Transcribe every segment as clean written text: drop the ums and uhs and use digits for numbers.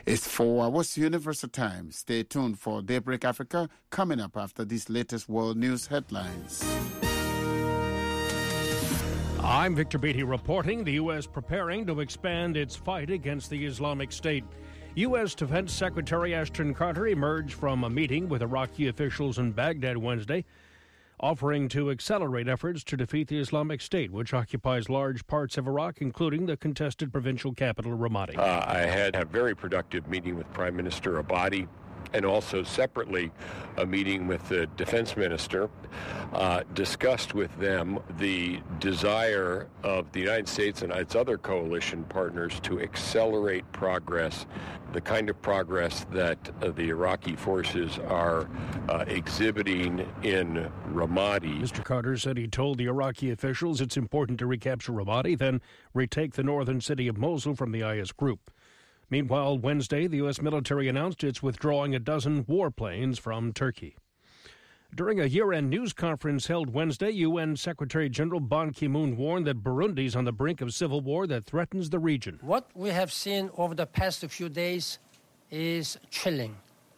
It's 4 hours Universal Time. Stay tuned for Daybreak Africa coming up after these latest world news headlines. I'm Victor Beatty reporting the U.S. preparing to expand its fight against the Islamic State. U.S. Defense Secretary Ashton Carter emerged from a meeting with Iraqi officials in Baghdad Wednesday, offering to accelerate efforts to defeat the Islamic State, which occupies large parts of Iraq, including the contested provincial capital, Ramadi. I had a very productive meeting with Prime Minister Abadi, and also separately a meeting with the defense minister, discussed with them the desire of the United States and its other coalition partners to accelerate progress, the kind of progress that the Iraqi forces are exhibiting in Ramadi. Mr. Carter said he told the Iraqi officials it's important to recapture Ramadi, then retake the northern city of Mosul from the IS group. Meanwhile, Wednesday, the U.S. military announced it's withdrawing a dozen warplanes from Turkey. During a year-end news conference held Wednesday, UN Secretary General Ban Ki-moon warned that Burundi is on the brink of civil war that threatens the region. What we have seen over the past few days is chilling.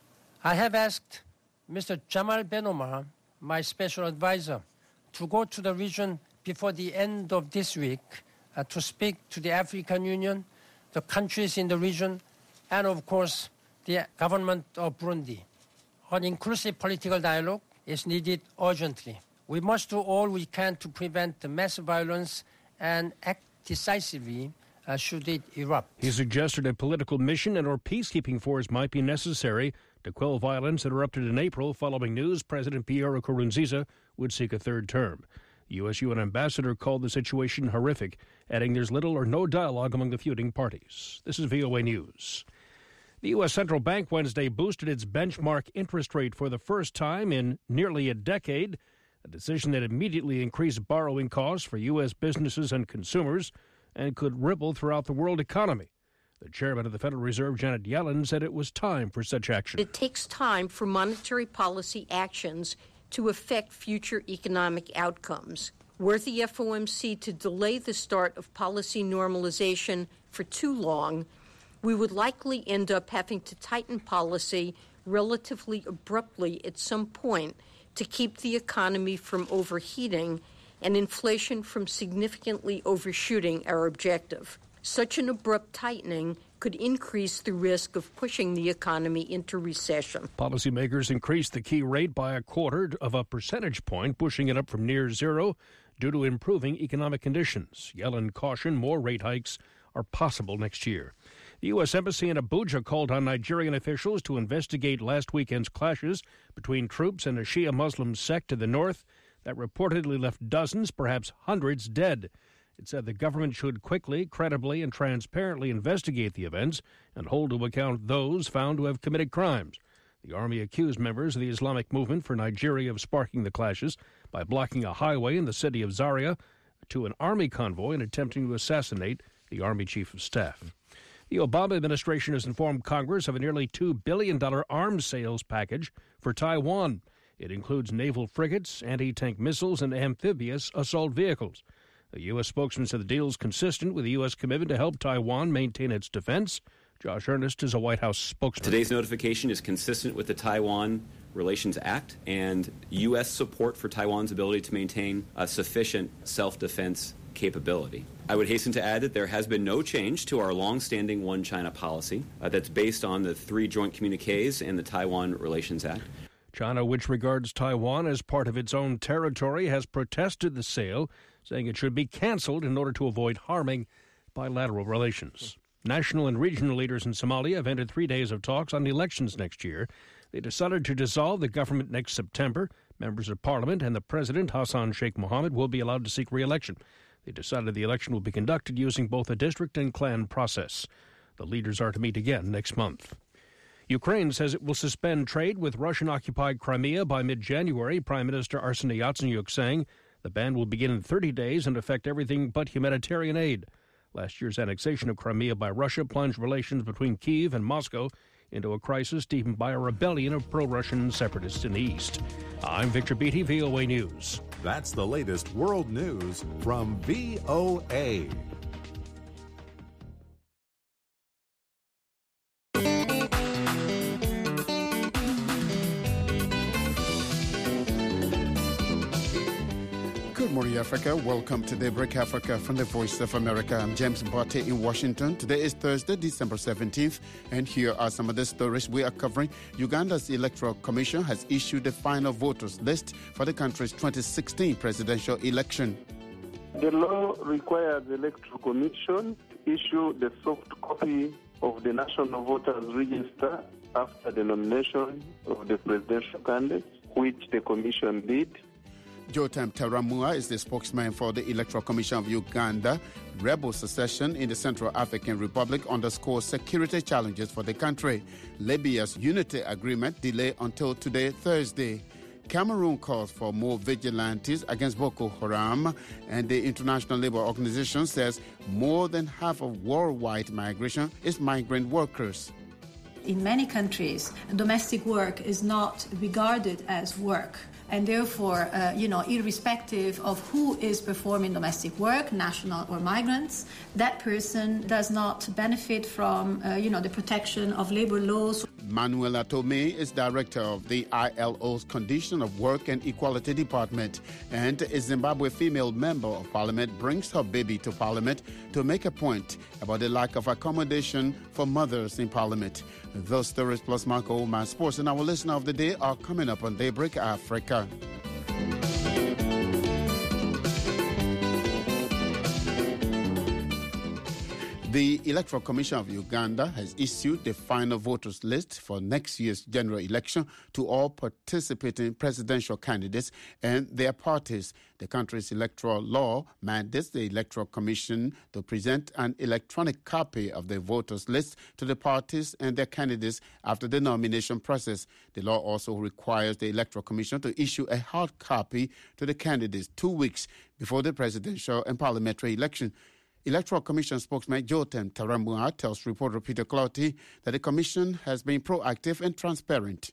I have asked Mr. Jamal Ben Omar, my special advisor, to go to the region before the end of this week to speak to the African Union, the countries in the region, and of course, the government of Burundi. An inclusive political dialogue is needed urgently. We must do all we can to prevent the mass violence and act decisively should it erupt. He suggested a political mission and or peacekeeping force might be necessary to quell violence that erupted in April following news President Pierre Nkurunziza would seek a third term. The U.S. UN ambassador called the situation horrific, adding there's little or no dialogue among the feuding parties. This is VOA News. The U.S. Central Bank Wednesday boosted its benchmark interest rate for the first time in nearly a decade, a decision that immediately increased borrowing costs for U.S. businesses and consumers and could ripple throughout the world economy. The chairman of the Federal Reserve, Janet Yellen, said it was time for such action. It takes time for monetary policy actions to affect future economic outcomes. Were the FOMC to delay the start of policy normalization for too long, we would likely end up having to tighten policy relatively abruptly at some point to keep the economy from overheating and inflation from significantly overshooting our objective. Such an abrupt tightening could increase the risk of pushing the economy into recession. Policymakers increased the key rate by 1/4 of a percentage point, pushing it up from near zero due to improving economic conditions. Yellen cautioned more rate hikes are possible next year. The U.S. Embassy in Abuja called on Nigerian officials to investigate last weekend's clashes between troops and a Shia Muslim sect to the north that reportedly left dozens, perhaps hundreds, dead. It said the government should quickly, credibly, and transparently investigate the events and hold to account those found to have committed crimes. The army accused members of the Islamic Movement for Nigeria of sparking the clashes by blocking a highway in the city of Zaria to an army convoy and attempting to assassinate the Army Chief of Staff. The Obama administration has informed Congress of a nearly $2 billion arms sales package for Taiwan. It includes naval frigates, anti-tank missiles, and amphibious assault vehicles. A U.S. spokesman said the deal is consistent with the U.S. commitment to help Taiwan maintain its defense. Josh Earnest is a White House spokesman. Today's notification is consistent with the Taiwan Relations Act and U.S. support for Taiwan's ability to maintain a sufficient self-defense capability. I would hasten to add that there has been no change to our long-standing One China policy that's based on the 3 joint communiques and the Taiwan Relations Act. China, which regards Taiwan as part of its own territory, has protested the sale, saying it should be canceled in order to avoid harming bilateral relations. National and regional leaders in Somalia have ended 3 days of talks on elections next year. They decided to dissolve the government next September. Members of parliament and the president, Hassan Sheikh Mohammed, will be allowed to seek re-election. They decided the election will be conducted using both a district and clan process. The leaders are to meet again next month. Ukraine says it will suspend trade with Russian-occupied Crimea by mid-January. Prime Minister Arseniy Yatsenyuk saying the ban will begin in 30 days and affect everything but humanitarian aid. Last year's annexation of Crimea by Russia plunged relations between Kyiv and Moscow into a crisis deepened by a rebellion of pro-Russian separatists in the east. I'm Victor Beatty, VOA News. That's the latest world news from VOA. Hey Africa, welcome to Daybreak Africa from the Voice of America. I'm James Mbote in Washington. Today is Thursday, December 17th, and here are some of the stories we are covering. Uganda's Electoral Commission has issued the final voters list for the country's 2016 presidential election. The law requires the Electoral Commission to issue the soft copy of the National Voters Register after the nomination of the presidential candidate, which the Commission did. Jotam Taramua is the spokesman for the Electoral Commission of Uganda. Rebel secession in the Central African Republic underscores security challenges for the country. Libya's unity agreement delayed until today, Thursday. Cameroon calls for more vigilantes against Boko Haram, and the International Labour Organization says more than half of worldwide migration is migrant workers. In many countries, domestic work is not regarded as work. And therefore, irrespective of who is performing domestic work, national or migrants, that person does not benefit from, the protection of labor laws. Manuela Tomei is director of the ILO's Condition of Work and Equality Department, and a Zimbabwe female member of parliament brings her baby to parliament to make a point about the lack of accommodation for mothers in parliament. Those stories plus Marco Oman Sports and our listener of the day are coming up on Daybreak Africa. The Electoral Commission of Uganda has issued the final voters list for next year's general election to all participating presidential candidates and their parties. The country's electoral law mandates the Electoral Commission to present an electronic copy of the voters list to the parties and their candidates after the nomination process. The law also requires the Electoral Commission to issue a hard copy to the candidates 2 weeks before the presidential and parliamentary election. Electoral Commission spokesman Jotam Taramua tells reporter Peter Clouty that the Commission has been proactive and transparent.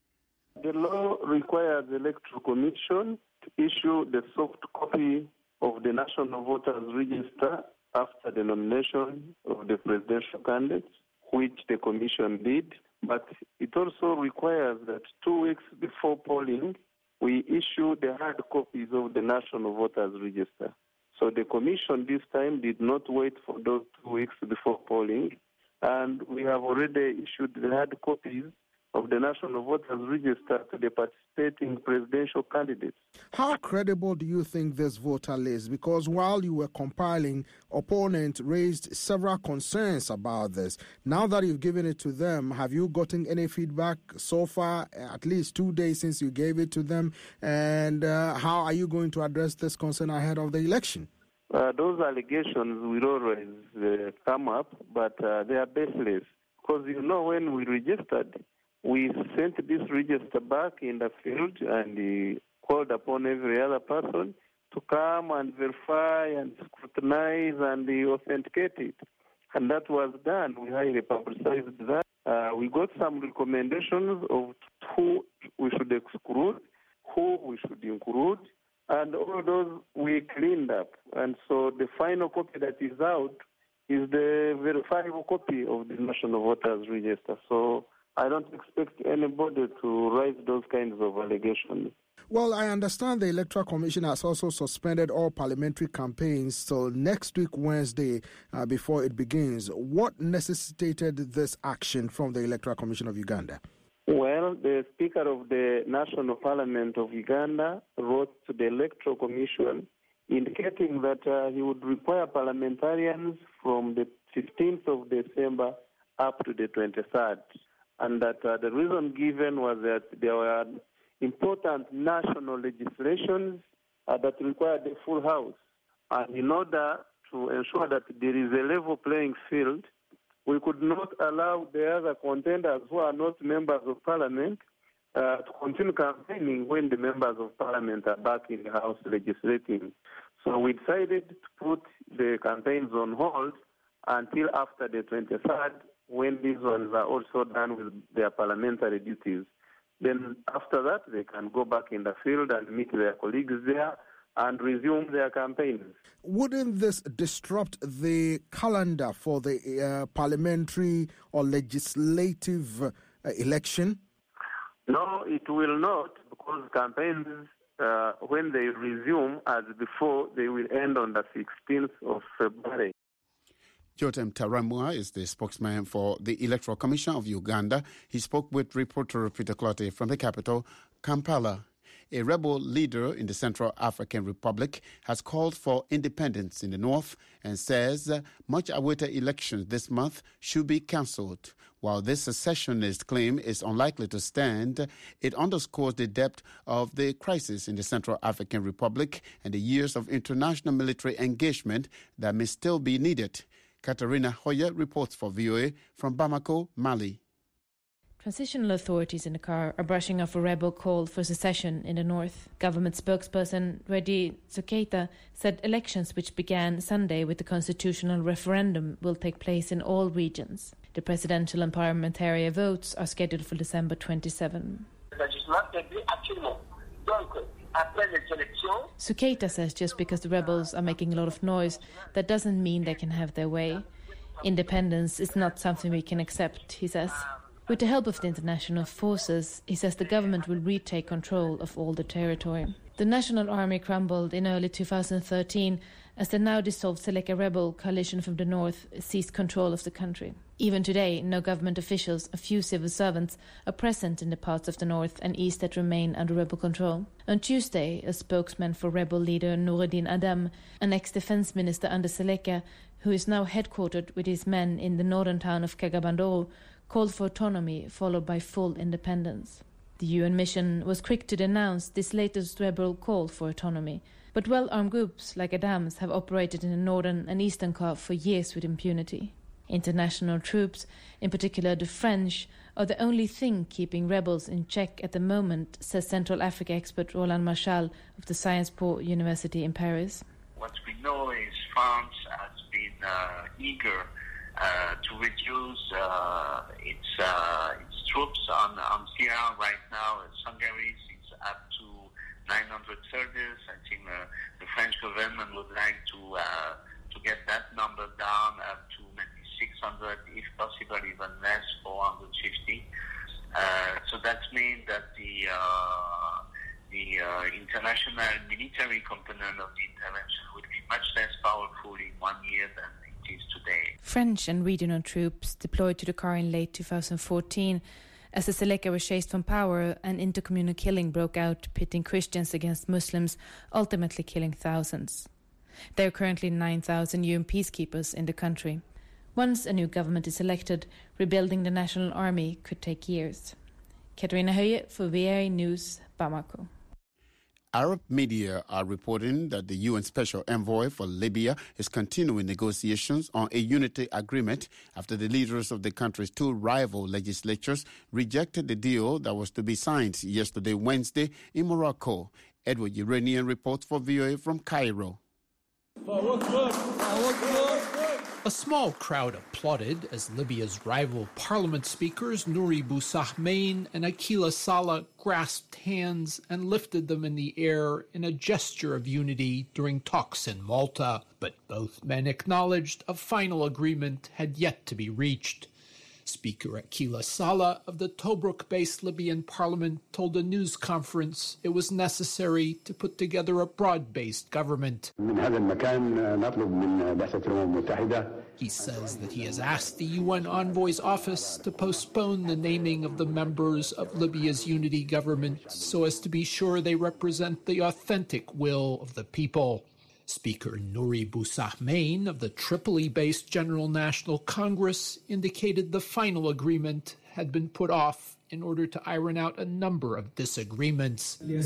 The law requires the Electoral Commission to issue the soft copy of the National Voters Register after the nomination of the presidential candidates, which the Commission did. But it also requires that 2 weeks before polling, we issue the hard copies of the National Voters Register. So the Commission this time did not wait for those 2 weeks before polling, and we have already issued the hard copies of the National Voters Register to the participating presidential candidates. How credible do you think this voter list? Because while you were compiling, opponents raised several concerns about this. Now that you've given it to them, have you gotten any feedback so far, at least 2 days since you gave it to them? And how are you going to address this concern ahead of the election? Those allegations will always come up, but they are baseless. Because, when we registered, we sent this register back in the field and called upon every other person to come and verify and scrutinize and authenticate it. And that was done. We highly publicized that. We got some recommendations of who we should exclude, who we should include, and all those we cleaned up. And so the final copy that is out is the verifiable copy of the National Voters Register. So I don't expect anybody to raise those kinds of allegations. Well, I understand the Electoral Commission has also suspended all parliamentary campaigns till next week, Wednesday, before it begins. What necessitated this action from the Electoral Commission of Uganda? Well, the Speaker of the National Parliament of Uganda wrote to the Electoral Commission indicating that he would require parliamentarians from the 15th of December up to the 23rd. And that the reason given was that there were important national legislations that required the full House. And in order to ensure that there is a level playing field, we could not allow the other contenders who are not members of Parliament to continue campaigning when the members of Parliament are back in the House legislating. So we decided to put the campaigns on hold until after the 23rd, when these ones are also done with their parliamentary duties. Then after that, they can go back in the field and meet their colleagues there and resume their campaigns. Wouldn't this disrupt the calendar for the parliamentary or legislative election? No, it will not, because campaigns when they resume as before, they will end on the 16th of February. Jotam Taramua is the spokesman for the Electoral Commission of Uganda. He spoke with reporter Peter Clottey from the capital, Kampala. A rebel leader in the Central African Republic has called for independence in the north and says much-awaited elections this month should be cancelled. While this secessionist claim is unlikely to stand, it underscores the depth of the crisis in the Central African Republic and the years of international military engagement that may still be needed. Katarina Hoyer reports for VOA from Bamako, Mali. Transitional authorities in Dakar are brushing off a rebel call for secession in the north. Government spokesperson Redi Zukeita said elections which began Sunday with the constitutional referendum will take place in all regions. The presidential and parliamentary votes are scheduled for December 27. Zukeita says just because the rebels are making a lot of noise, that doesn't mean they can have their way. Independence is not something we can accept, he says. With the help of the international forces, he says the government will retake control of all the territory. The National Army crumbled in early 2013 as the now dissolved Seleka rebel coalition from the north seized control of the country. Even today, no government officials, a few civil servants, are present in the parts of the north and east that remain under rebel control. On Tuesday, a spokesman for rebel leader Noureddin Adam, an ex-defense minister under Seleka, who is now headquartered with his men in the northern town of Kagabandoro, called for autonomy followed by full independence. The UN mission was quick to denounce this latest rebel call for autonomy, but well-armed groups like Adams have operated in the northern and eastern Cape for years with impunity. International troops, in particular the French, are the only thing keeping rebels in check at the moment, says Central Africa expert Roland Marchal of the Sciences Po University in Paris. What we know is France has been eager to reduce its troops on Syria. Right now, Hungary is up to 900 soldiers. I think the French government would like to get that number down up to maybe 600, if possible even less, 450. So that means that the international military component of the intervention would be much less powerful in 1 year than it is today. French and regional troops deployed to Dakar in late 2014 as the Seleka were chased from power and intercommunal killing broke out, pitting Christians against Muslims, ultimately killing thousands. There are currently 9,000 UN peacekeepers in the country. Once a new government is elected, rebuilding the national army could take years. Katarina Höje for VOA News, Bamako. Arab media are reporting that the UN Special Envoy for Libya is continuing negotiations on a unity agreement after the leaders of the country's two rival legislatures rejected the deal that was to be signed yesterday, Wednesday, in Morocco. Edward Uranian reports for VOA from Cairo. A small crowd applauded as Libya's rival parliament speakers Nouri Boussahmain and Akila Saleh grasped hands and lifted them in the air in a gesture of unity during talks in Malta. But both men acknowledged a final agreement had yet to be reached. Speaker Akila Saleh of the Tobruk-based Libyan parliament told a news conference it was necessary to put together a broad-based government. He says that he has asked the UN envoy's office to postpone the naming of the members of Libya's unity government so as to be sure they represent the authentic will of the people. Speaker Nouri Boussahmain of the Tripoli-based General National Congress indicated the final agreement had been put off in order to iron out a number of disagreements. He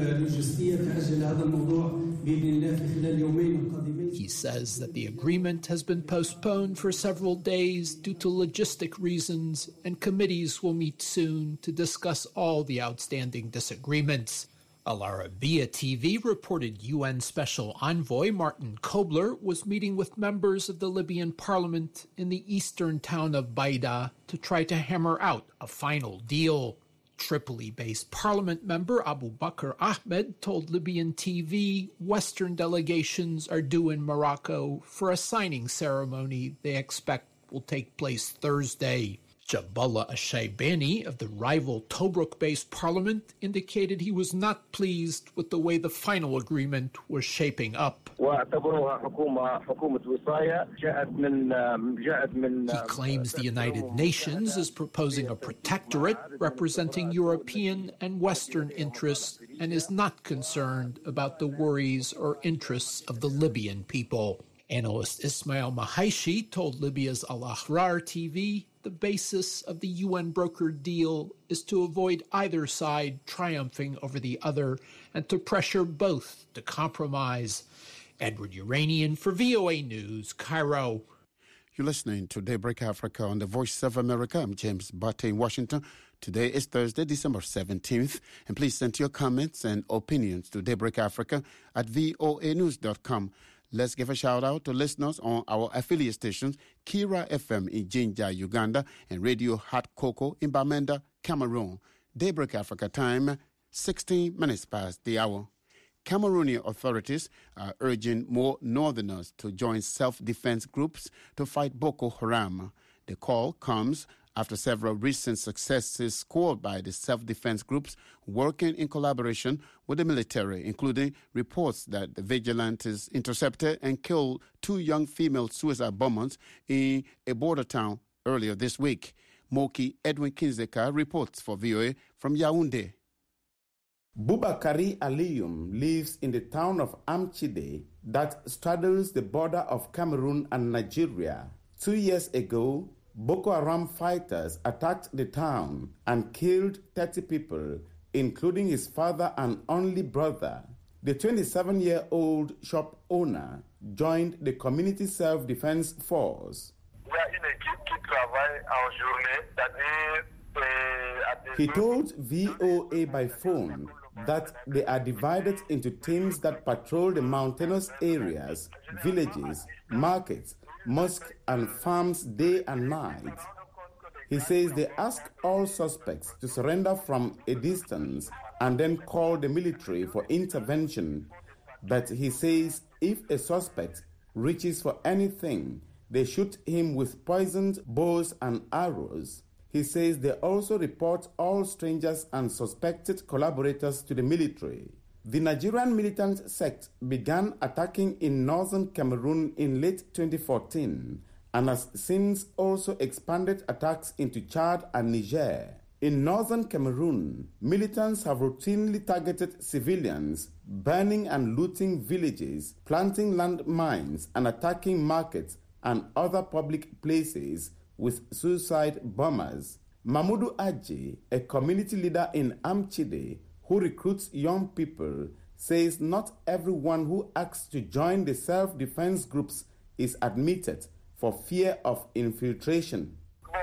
says that the agreement has been postponed for several days due to logistic reasons, and committees will meet soon to discuss all the outstanding disagreements. Al Arabiya TV reported UN Special Envoy Martin Kobler was meeting with members of the Libyan parliament in the eastern town of Baida to try to hammer out a final deal. Tripoli-based parliament member Abu Bakr Ahmed told Libyan TV Western delegations are due in Morocco for a signing ceremony they expect will take place Thursday. Jabullah Ashaybani of the rival Tobruk-based parliament indicated he was not pleased with the way the final agreement was shaping up. He claims the United Nations is proposing a protectorate representing European and Western interests and is not concerned about the worries or interests of the Libyan people. Analyst Ismail Mahaishi told Libya's Al Ahrar TV the basis of the UN-brokered deal is to avoid either side triumphing over the other and to pressure both to compromise. Edward Uranian for VOA News, Cairo. You're listening to Daybreak Africa on the Voice of America. I'm James Butte in Washington. Today is Thursday, December 17th. And please send your comments and opinions to Daybreak Africa at voanews.com. Let's give a shout-out to listeners on our affiliate stations, Kira FM in Jinja, Uganda, and Radio Hot Cocoa in Bamenda, Cameroon. Daybreak Africa time, 16 minutes past the hour. Cameroonian authorities are urging more northerners to join self-defense groups to fight Boko Haram. The call comes after several recent successes scored by the self-defense groups working in collaboration with the military, including reports that the vigilantes intercepted and killed 2 young female suicide bombers in a border town earlier this week. Moki Edwin Kinzeka reports for VOA from Yaoundé. Boubakari Aliyum lives in the town of Amchide that straddles the border of Cameroon and Nigeria. 2 years ago, Boko Haram fighters attacked the town and killed 30 people, including his father and only brother. The 27-year-old shop owner joined the community self-defense force. He told VOA by phone that they are divided into teams that patrol the mountainous areas, villages, markets, mosques and farms day and night. He says they ask all suspects to surrender from a distance and then call the military for intervention. But he says if a suspect reaches for anything, they shoot him with poisoned bows and arrows. He says they also report all strangers and suspected collaborators to the military. The Nigerian militant sect began attacking in northern Cameroon in late 2014 and has since also expanded attacks into Chad and Niger. In northern Cameroon, militants have routinely targeted civilians, burning and looting villages, planting landmines, and attacking markets and other public places with suicide bombers. Mamudu Aji, a community leader in Amchide, who recruits young people, says not everyone who asks to join the self-defense groups is admitted for fear of infiltration.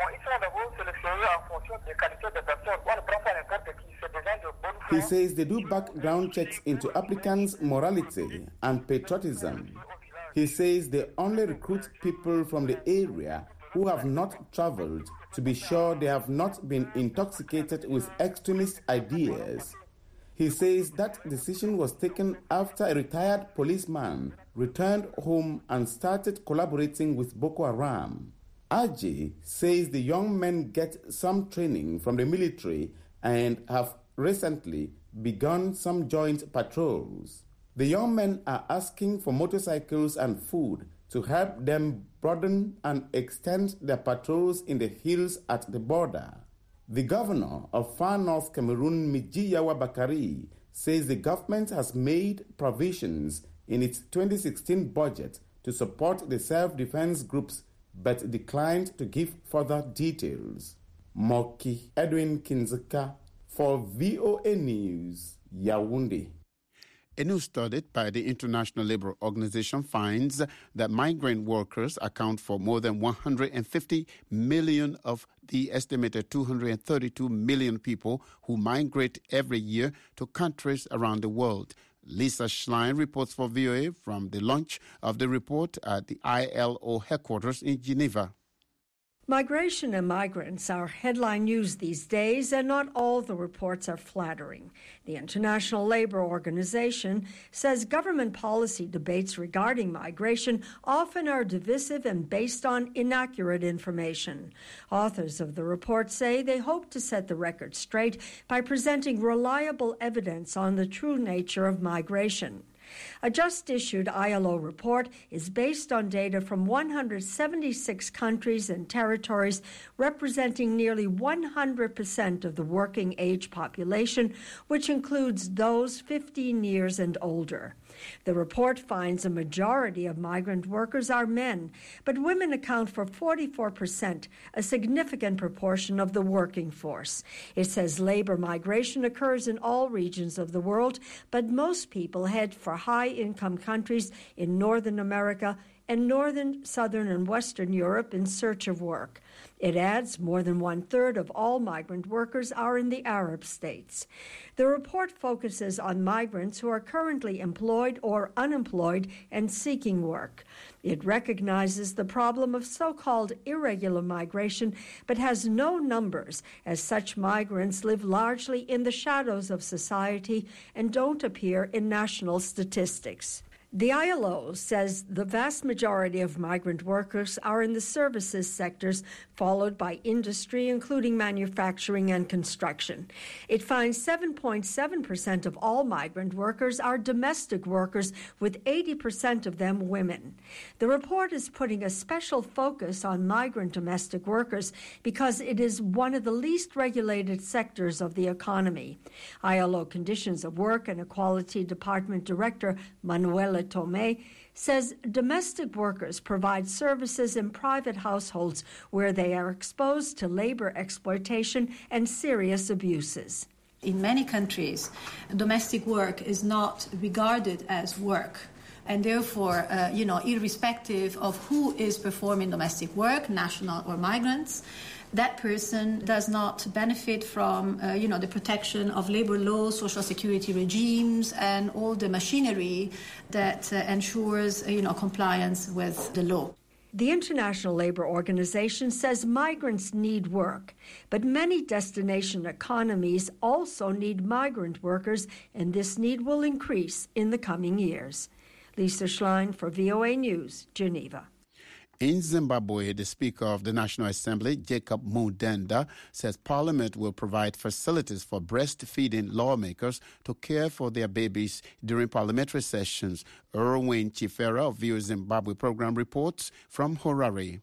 He says they do background checks into applicants' morality and patriotism. He says they only recruit people from the area who have not traveled to be sure they have not been intoxicated with extremist ideas. He says that decision was taken after a retired policeman returned home and started collaborating with Boko Haram. Aji says the young men get some training from the military and have recently begun some joint patrols. The young men are asking for motorcycles and food to help them broaden and extend their patrols in the hills at the border. The governor of Far North Cameroon, Mijiyawa Bakari, says the government has made provisions in its 2016 budget to support the self-defense groups but declined to give further details. Moki Edwin Kinzeka for VOA News, Yaoundé. A new study by the International Labour Organization finds that migrant workers account for more than 150 million of the estimated 232 million people who migrate every year to countries around the world. Lisa Schlein reports for VOA from the launch of the report at the ILO headquarters in Geneva. Migration and migrants are headline news these days, and not all the reports are flattering. The International Labour Organization says government policy debates regarding migration often are divisive and based on inaccurate information. Authors of the report say they hope to set the record straight by presenting reliable evidence on the true nature of migration. A just-issued ILO report is based on data from 176 countries and territories, representing nearly 100% of the working-age population, which includes those 15 years and older. The report finds a majority of migrant workers are men, but women account for 44%, a significant proportion of the working force. It says labor migration occurs in all regions of the world, but most people head for high-income countries in Northern America and Northern, Southern, and Western Europe in search of work. It adds more than one-third of all migrant workers are in the Arab states. The report focuses on migrants who are currently employed or unemployed and seeking work. It recognizes the problem of so-called irregular migration, but has no numbers, as such migrants live largely in the shadows of society and don't appear in national statistics. The ILO says the vast majority of migrant workers are in the services sectors, followed by industry, including manufacturing and construction. It finds 7.7% of all migrant workers are domestic workers, with 80% of them women. The report is putting a special focus on migrant domestic workers because it is one of the least regulated sectors of the economy. ILO Conditions of Work and Equality Department Director Manuela Tomé says domestic workers provide services in private households where they are exposed to labor exploitation and serious abuses. In many countries, domestic work is not regarded as work. And therefore, irrespective of who is performing domestic work, national or migrants, that person does not benefit from, the protection of labor laws, social security regimes, and all the machinery that ensures, compliance with the law. The International Labour Organization says migrants need work, but many destination economies also need migrant workers, and this need will increase in the coming years. Lisa Schlein for VOA News, Geneva. In Zimbabwe, the Speaker of the National Assembly, Jacob Mudenda, says Parliament will provide facilities for breastfeeding lawmakers to care for their babies during parliamentary sessions. Erwin Chifera of VOA Zimbabwe program reports from Harare.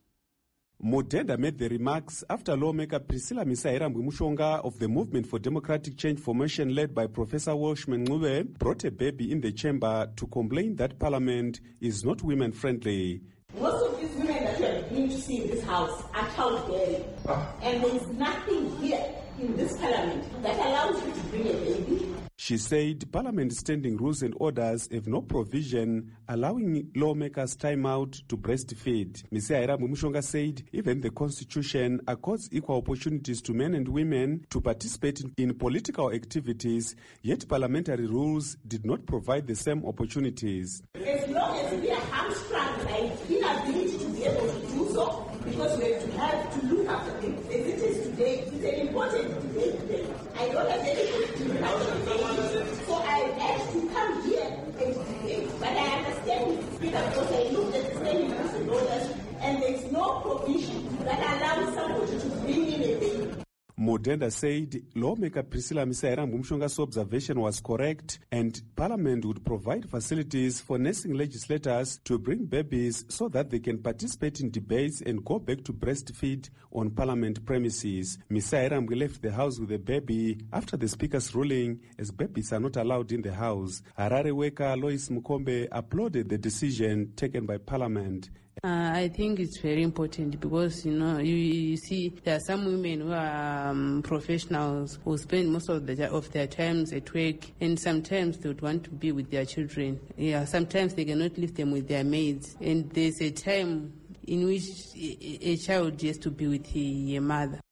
Mudenda made the remarks after lawmaker Priscilla Misairambwe Mushonga of the Movement for Democratic Change formation led by Professor Welshman Ncube brought a baby in the chamber to complain that Parliament is not women-friendly. Most of these women that you are beginning to see in this house are childbearing. And there is nothing here in this parliament that allows you to bring a baby. She said Parliament's standing rules and orders have no provision allowing lawmakers time out to breastfeed. Ms. Airamu Mushonga said even the Constitution accords equal opportunities to men and women to participate in political activities, yet parliamentary rules did not provide the same opportunities. As long as we are hamstrung by inability to be able to do so, because we have to look after them. As it is today, it's an important debate today. I don't have anything to look after them. So I had to come here and debate. But I understand the speaker because I looked at the standing rules and orders, and there's no provision that allows somebody to bring in a baby. Mudenda said lawmaker Priscilla Misairambwe Mushonga's observation was correct and Parliament would provide facilities for nursing legislators to bring babies so that they can participate in debates and go back to breastfeed on Parliament premises. Misairambwe left the house with a baby after the Speaker's ruling, as babies are not allowed in the house. Harare worker Lois Mukombe applauded the decision taken by Parliament. I think it's very important because, you see there are some women who are professionals who spend most of their times at work, and sometimes they would want to be with their children. Sometimes they cannot leave them with their maids, and there's a time in which a child has to be with a mother.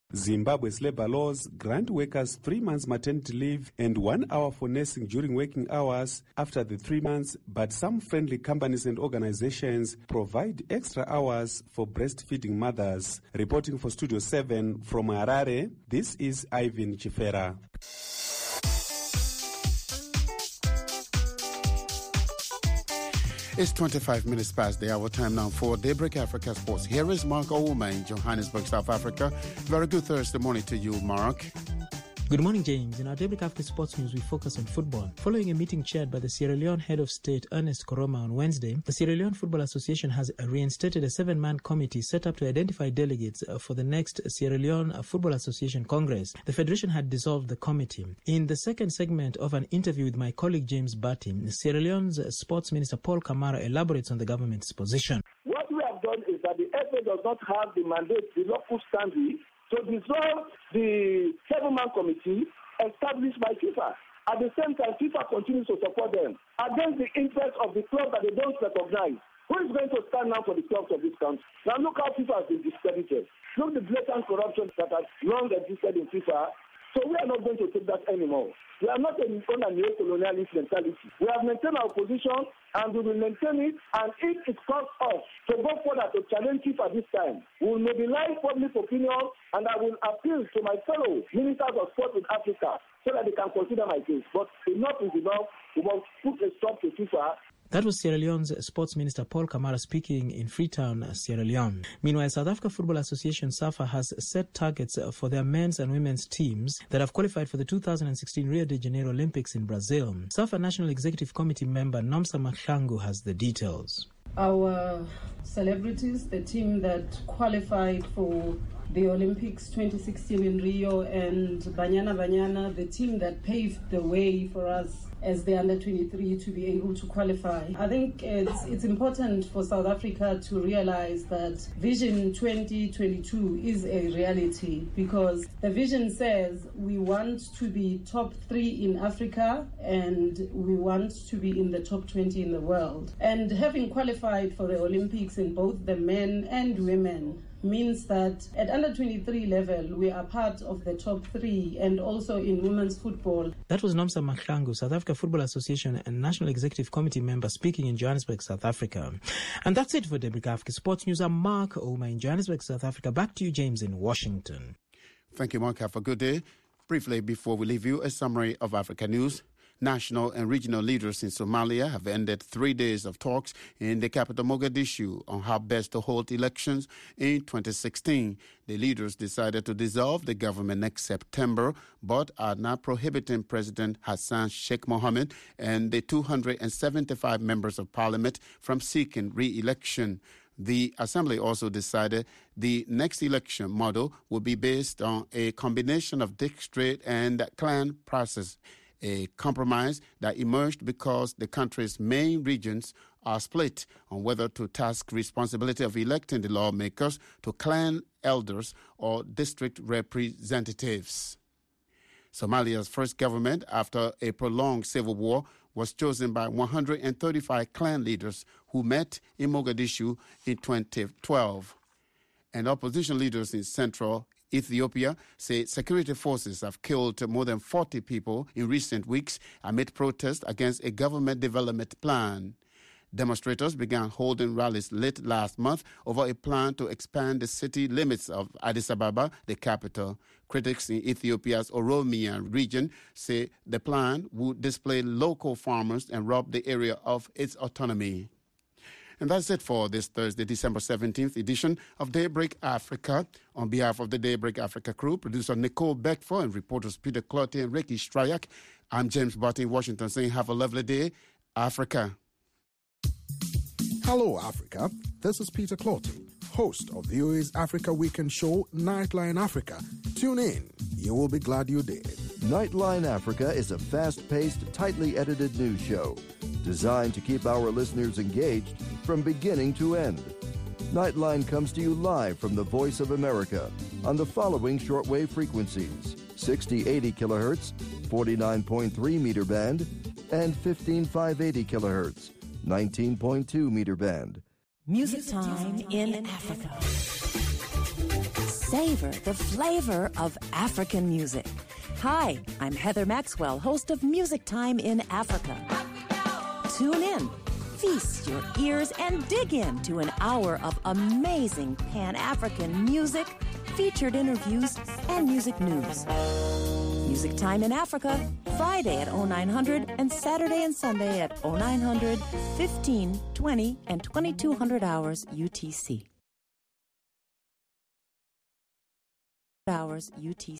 Zimbabwe's labor laws grant workers 3 months maternity leave and 1 hour for nursing during working hours after the 3 months, but some friendly companies and organizations provide extra hours for breastfeeding mothers. Reporting for Studio 7 from Harare, this is Ivan Chifera. It's 25 minutes past the hour. Time now for Daybreak Africa Sports. Here is Mark Ouma in Johannesburg, South Africa. Very good Thursday morning to you, Mark. Good morning, James. In our Daybreak Africa Sports News, we focus on football. Following a meeting chaired by the Sierra Leone Head of State, Ernest Koroma, on Wednesday, the Sierra Leone Football Association has reinstated a 7-man committee set up to identify delegates for the next Sierra Leone Football Association Congress. The Federation had dissolved the committee. In the second segment of an interview with my colleague James Batty, Sierra Leone's Sports Minister Paul Kamara elaborates on the government's position. What we have done is that the FA does not have the mandate, the lawful standing, to dissolve the 7-man committee established by FIFA. At the same time, FIFA continues to support them against the interests of the club that they don't recognize. Who is going to stand now for the clubs of this country? Now look how FIFA has been discredited. Look the blatant corruption that has long existed in FIFA. So we are not going to take that anymore. We are not on a neo-colonialist mentality. We have maintained our position and we will maintain it. And if it costs us to go further to challenge FIFA this time, we will mobilize public opinion and I will appeal to my fellow ministers of sport in Africa so that they can consider my case. But enough is enough. We must put a stop to FIFA. That was Sierra Leone's Sports Minister Paul Kamara speaking in Freetown, Sierra Leone. Meanwhile, South Africa Football Association SAFA has set targets for their men's and women's teams that have qualified for the 2016 Rio de Janeiro Olympics in Brazil. SAFA National Executive Committee member Nomsa Mahlangu has the details. Our celebrities, the team that qualified for the Olympics 2016 in Rio, and Banyana, the team that paved the way for us as the under-23 to be able to qualify. I think it's important for South Africa to realize that Vision 2022 is a reality, because the vision says we want to be top 3 in Africa and we want to be in the top 20 in the world. And having qualified for the Olympics in both the men and women means that at under-23 level, we are part of the top 3, and also in women's football. That was Nomsa Mahlangu, South Africa Football Association and National Executive Committee member, speaking in Johannesburg, South Africa. And that's it for Daybreak Africa Sports News. I'm Mark Ouma in Johannesburg, South Africa. Back to you, James, in Washington. Thank you, Mark. Have a good day. Briefly, before we leave you, a summary of Africa news. National and regional leaders in Somalia have ended 3 days of talks in the capital Mogadishu on how best to hold elections in 2016. The leaders decided to dissolve the government next September, but are now prohibiting President Hassan Sheikh Mohammed and the 275 members of parliament from seeking re-election. The assembly also decided the next election model will be based on a combination of district and clan process, a compromise that emerged because the country's main regions are split on whether to task responsibility of electing the lawmakers to clan elders or district representatives. Somalia's first government after a prolonged civil war was chosen by 135 clan leaders who met in Mogadishu in 2012. And opposition leaders in central Ethiopia say security forces have killed more than 40 people in recent weeks amid protests against a government development plan. Demonstrators began holding rallies late last month over a plan to expand the city limits of Addis Ababa, the capital. Critics in Ethiopia's Oromia region say the plan would displace local farmers and rob the area of its autonomy. And that's it for this Thursday, December 17th edition of Daybreak Africa. On behalf of the Daybreak Africa crew, producer Nicole Beckford and reporters Peter Clottey and Ricky Stryak, I'm James Barton in Washington saying have a lovely day, Africa. Hello, Africa. This is Peter Clottey, host of VOA's Africa Weekend show, Nightline Africa. Tune in. You will be glad you did. Nightline Africa is a fast-paced, tightly edited news show designed to keep our listeners engaged from beginning to end. Nightline comes to you live from the Voice of America on the following shortwave frequencies: 6080 kilohertz, 49.3 meter band, and 15580 kilohertz, 19.2 meter band. Music time in Africa. savor the flavor of African music. Hi, I'm Heather Maxwell, host of Music Time in Africa. Tune in, feast your ears, and dig into an hour of amazing Pan-African music, featured interviews, and music news. Music Time in Africa, Friday at 0900 and Saturday and Sunday at 0900, 15, 20, and 2200 hours UTC.